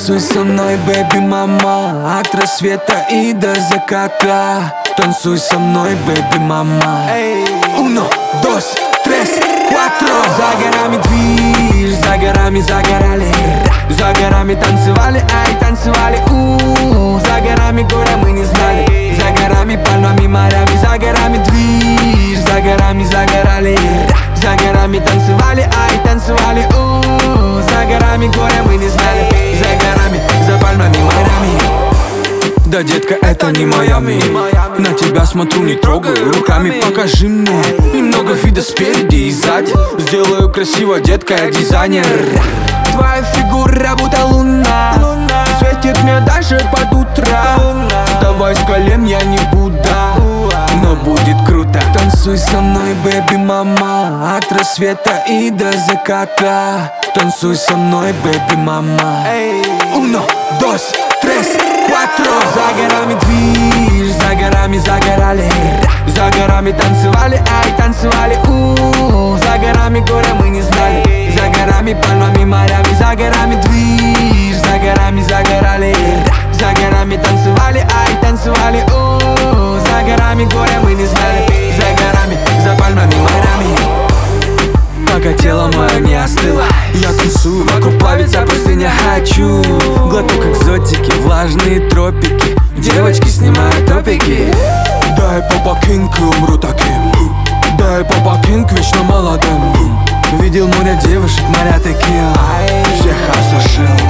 Танцуй со мной, бэби, мама, от рассвета и до заката. Танцуй со мной, бэби, мама. Uno, dos, tres, cuatro. За горами движ, за горами загорали, за горами танцевали, ай, танцевали, за горами горя мы не знали, за горами пальмами, морями, за горами движ, за горами загорали, за горами танцевали, ай, танцевали, за горами горя мы не знали, за горами, за пальмами, морями. Да, детка, это не Майами. На тебя смотрю, не трогаю руками. Покажи мне немного вида спереди и сзади. Сделаю красиво, детка, я дизайнер. Твоя фигура будто луна, светит мне даже под утро. Вставай с колен, я не Будда, но будет круто. Танцуй со мной, бэби, мама, от рассвета и до заката. Танцуй со мной, бэби, мама. Uno, dos, tres, cuatro. За горами движ, за горами загорали, за горами танцевали, ай, танцевали, за горами горя мы не знали, за горами пальмами, морями, за горами движ, за горами загорали, за горами танцевали, ай, танцевали, за горами горя мы не знали, за горами, за пальмами, морями. Пока тело мое не остыло, я танцую, вокруг плавится пустыня. Хочу глоток экзотики, влажные тропики, девочки снимают топики. Дай попа кинг, умру таким. Дай попа кинг, вечно молодым. Видел море девушек, моря такие, всех осушил.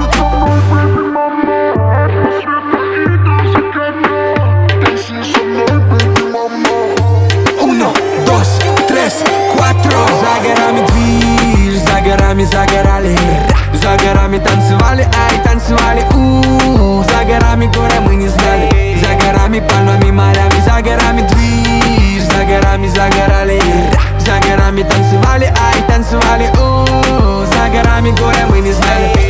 Uno, dos, tres, cuatro. За горами движ, за горами загорали, за горами танцевали, ай, танцевали, за горами горя мы не знали, за горами пальмами, морями, за горами движ, за горами загорали, за горами танцевали, ай, танцевали, за горами горя мы не знали.